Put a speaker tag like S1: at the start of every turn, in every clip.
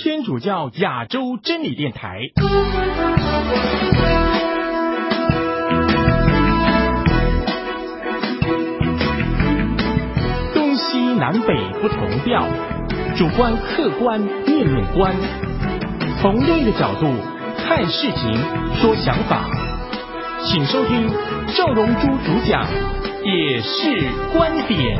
S1: 天主教亚洲真理电台。东西南北不同调，主观客观面面观，从另一个角度看事情说想法，请收听赵荣珠主讲，也是观点。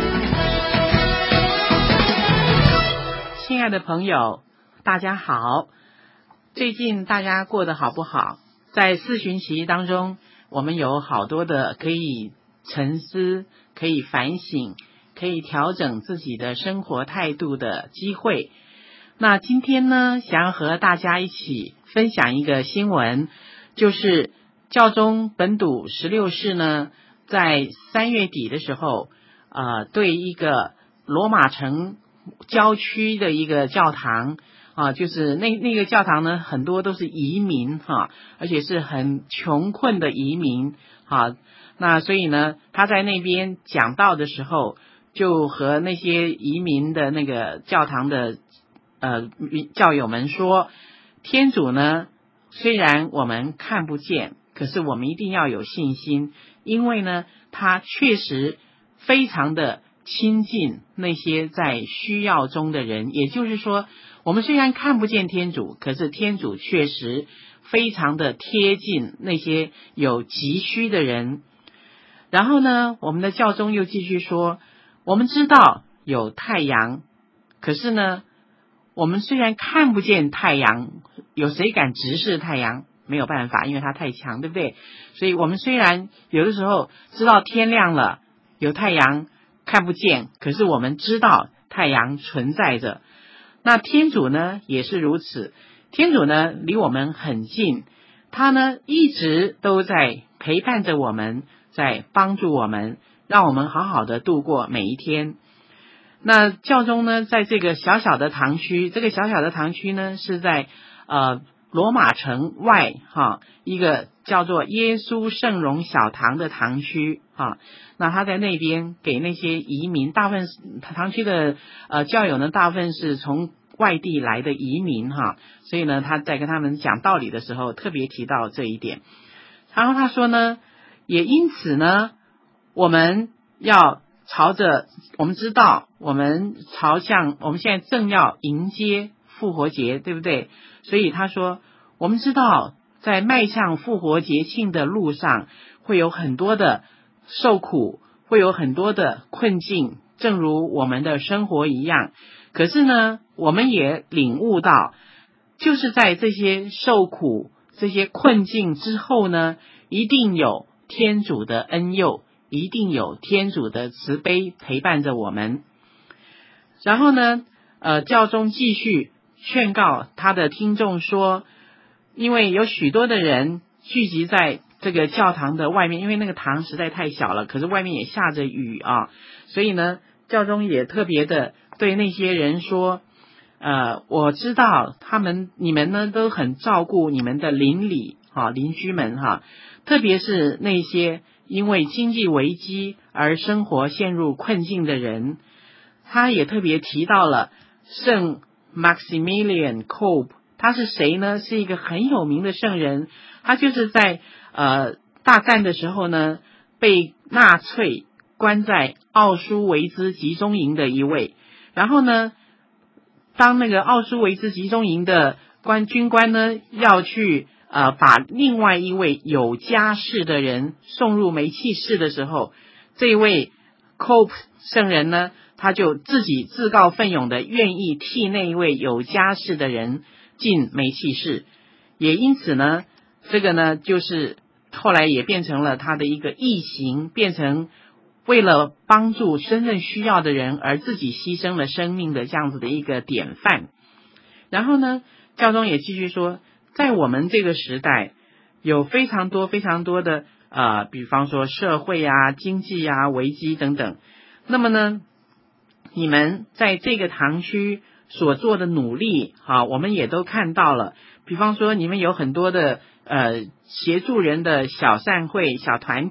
S2: 亲爱的朋友，大家好，最近大家过得好不好？在四旬期当中，我们有好多的可以沉思、可以反省、可以调整自己的生活态度的机会。那今天呢，想要和大家一起分享一个新闻，就是教宗本笃16世呢，在3月底的时候，对一个罗马城郊区的一个教堂就是那个教堂呢，很多都是移民而且是很穷困的移民那所以呢，他在那边讲道的时候，就和那些移民的那个教堂的教友们说，天主呢，虽然我们看不见，可是我们一定要有信心，因为呢，他确实非常的亲近那些在需要中的人。也就是说，我们虽然看不见天主，可是天主确实非常的贴近那些有急需的人。然后呢，我们的教宗又继续说，我们知道有太阳，可是呢，我们虽然看不见太阳，有谁敢直视太阳？没有办法，因为它太强，对不对？所以我们虽然有的时候知道天亮了，有太阳看不见，可是我们知道太阳存在着。那天主呢也是如此，天主呢离我们很近，他呢一直都在陪伴着我们，在帮助我们，让我们好好的度过每一天。那教宗呢，在这个小小的堂区，这个小小的堂区呢是在罗马城外一个叫做耶稣圣容小堂的堂区那他在那边给那些移民，大部分堂区的教友呢，大部分是从外地来的移民所以呢，他在跟他们讲道理的时候特别提到这一点。然后他说呢，也因此呢，我们要朝着，我们知道我们朝向，我们现在正要迎接复活节，对不对？所以他说，我们知道在迈向复活节庆的路上，会有很多的受苦，会有很多的困境，正如我们的生活一样。可是呢，我们也领悟到，就是在这些受苦、这些困境之后呢，一定有天主的恩佑，一定有天主的慈悲陪伴着我们。然后呢，教宗继续劝告他的听众说，因为有许多的人聚集在这个教堂的外面，因为那个堂实在太小了，可是外面也下着雨所以呢，教宗也特别的对那些人说，我知道你们呢都很照顾你们的邻居们特别是那些因为经济危机而生活陷入困境的人。他也特别提到了圣 Maximilian Kolbe， 他是谁呢？是一个很有名的圣人，他就是在大战的时候呢，被纳粹关在奥舒维兹集中营的一位。然后呢，当那个奥舒维兹集中营的军官呢要去把另外一位有家室的人送入煤气室的时候，这位 Kolbe 圣人呢，他就自己自告奋勇的愿意替那一位有家室的人进煤气室。也因此呢，这个呢就是后来也变成了他的一个义行，变成为了帮助真正需要的人而自己牺牲了生命的这样子的一个典范。然后呢，教宗也继续说，在我们这个时代有非常多非常多的比方说社会经济危机等等。那么呢，你们在这个堂区所做的努力我们也都看到了。比方说你们有很多的协助人的小善会、小团体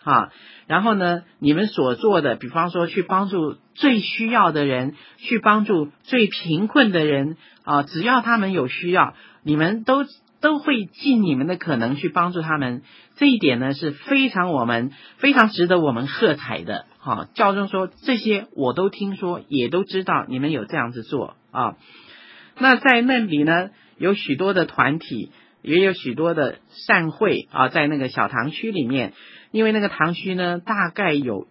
S2: 然后呢，你们所做的，比方说去帮助最需要的人，去帮助最贫困的人只要他们有需要，你们都会尽你们的可能去帮助他们。这一点呢是非常值得我们喝彩的。教宗说这些我都听说，也都知道你们有这样子做那在那里呢，有许多的团体，也有许多的善会在那个小堂区里面，因为那个堂区呢大概有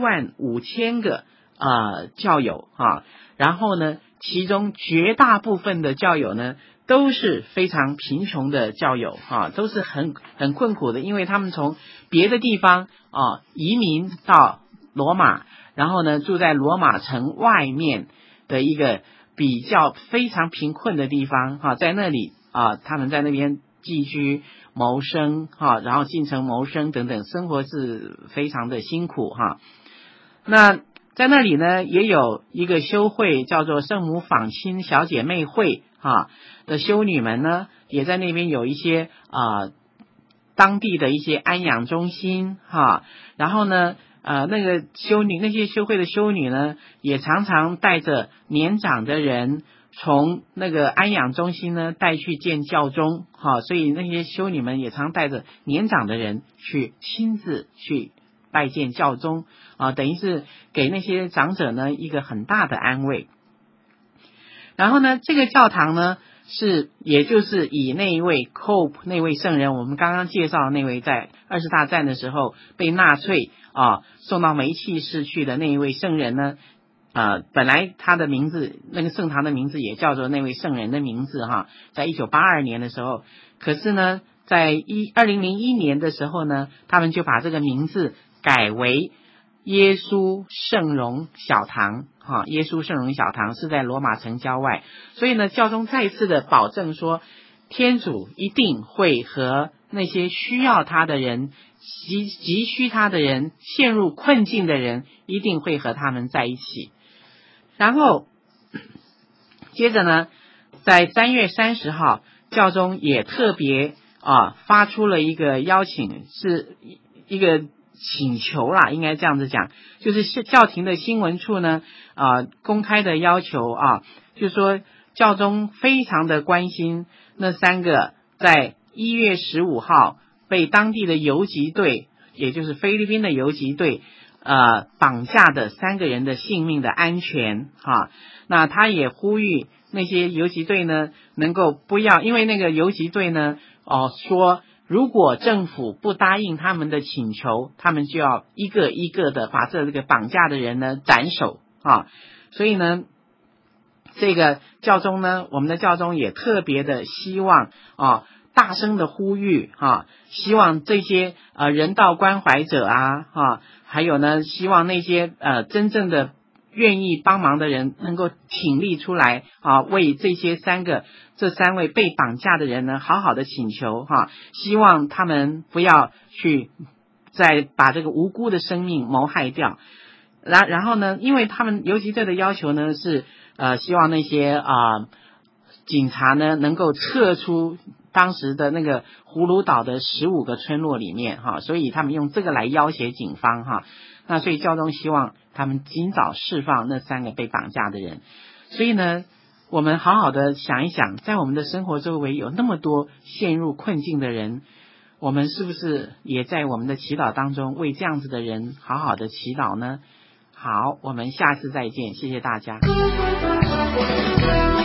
S2: 15000个教友然后呢，其中绝大部分的教友呢都是非常贫穷的教友都是很困苦的，因为他们从别的地方移民到罗马，然后呢住在罗马城外面的一个比较非常贫困的地方在那里他们在那边寄居谋生然后进城谋生等等，生活是非常的辛苦那在那里呢也有一个修会叫做圣母访亲小姐妹会的修女们呢，也在那边有一些当地的一些安养中心然后呢那些修会的修女呢，也常常带着年长的人从那个安养中心呢带去见教宗所以那些修女们也常带着年长的人去亲自去拜见教宗等于是给那些长者呢一个很大的安慰。然后呢，这个教堂呢也就是以那一位 Cope 那位圣人，我们刚刚介绍的那位在二次大战的时候被纳粹送到煤气室去的那一位圣人呢本来他的名字，那个圣堂的名字也叫做那位圣人的名字在1982年的时候，可是呢在2001年的时候呢，他们就把这个名字改为耶稣圣容小堂耶稣圣容小堂是在罗马城郊外，所以呢教宗再次的保证说，天主一定会和那些需要他的人急需他的人，陷入困境的人，一定会和他们在一起。然后接着呢，在3月30号，教宗也特别发出了一个邀请，是一个请求啦，应该这样子讲，就是教廷的新闻处呢公开的要求就是说教宗非常的关心那3个在1月15号被当地的游击队，也就是菲律宾的游击队绑架的3个人的性命的安全那他也呼吁那些游击队呢能够不要，因为那个游击队呢说如果政府不答应他们的请求，他们就要一个一个的把这个绑架的人呢斩首所以呢这个教宗呢，我们的教宗也特别的希望大声的呼吁希望这些人道关怀者还有呢希望那些真正的愿意帮忙的人能够挺立出来为这3位被绑架的人呢好好的请求希望他们不要去再把这个无辜的生命谋害掉。然后呢，因为他们游击队的要求呢是希望那些警察呢能够撤出当时的那个葫芦岛的15个村落里面所以他们用这个来要挟警方那所以教宗希望他们尽早释放那3个被绑架的人。所以呢，我们好好的想一想，在我们的生活周围有那么多陷入困境的人，我们是不是也在我们的祈祷当中为这样子的人好好的祈祷呢？好，我们下次再见，谢谢大家。